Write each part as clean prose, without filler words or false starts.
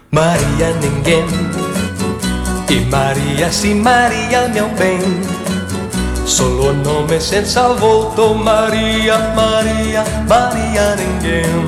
Maria ninguém, e Maria sì Maria il mio ben, solo nome senza volto, Maria, Maria, Maria ninguém.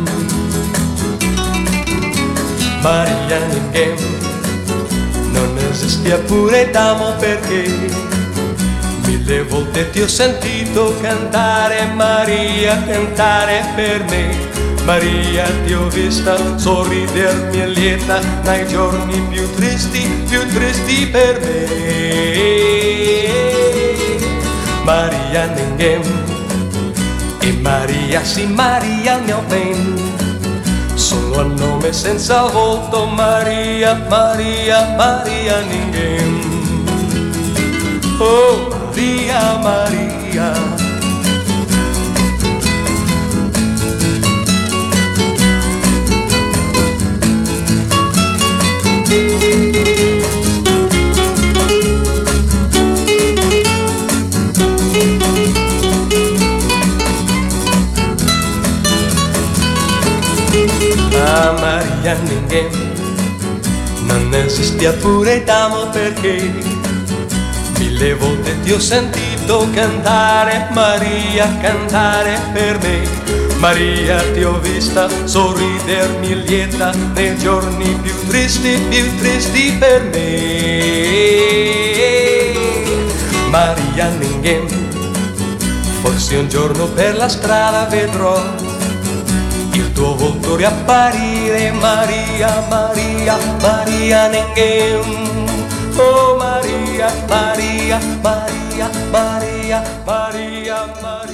Maria ninguém, non esiste pure d'amo perché mille volte ti ho sentito cantare Maria, cantare per me. Maria, ti ho vista sorridermi e lieta nei giorni più tristi per me. Maria ninguém, e Maria sì Maria il mio ben, solo a nome senza volto, Maria, Maria, Maria ninguém. Oh Maria, Maria. Ah, Maria ninguém, non esiste pure d'amo perché mille volte ti ho sentito cantare Maria, cantare per me. Maria, ti ho vista sorridermi lieta nei giorni più tristi per me. Maria ninguém, forse un giorno per la strada vedrò il tuo volto riapparire, Maria, Maria, Maria ninguém. Oh Maria, Maria, Maria, Maria, Maria, Maria.